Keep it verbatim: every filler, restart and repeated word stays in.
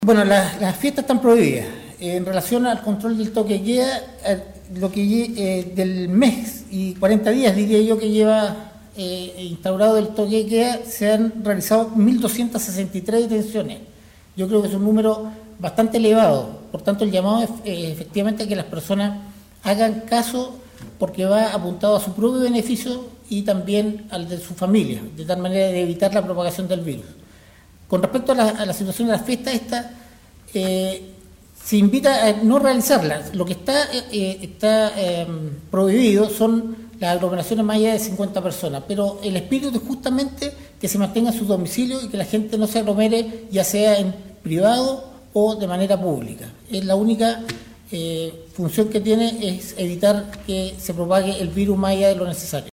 Bueno, las, las fiestas están prohibidas. Eh, en relación al control del toque de queda, eh, lo que eh, del mes y cuarenta días, diría yo, que lleva eh, instaurado el toque de queda, se han realizado mil doscientas sesenta y tres detenciones. Yo creo que es un número bastante elevado. Por tanto, el llamado es eh, efectivamente a que las personas hagan caso, porque va apuntado a su propio beneficio y también al de su familia, de tal manera de evitar la propagación del virus. Con respecto a la, a la situación de las fiestas, esta eh, se invita a no realizarlas. Lo que está, eh, está eh, prohibido son las aglomeraciones más allá de cincuenta personas, pero el espíritu es justamente que se mantenga en su domicilio y que la gente no se aglomere, ya sea en privado o de manera pública. Es la única eh, función que tiene, es evitar que se propague el virus más allá de lo necesario.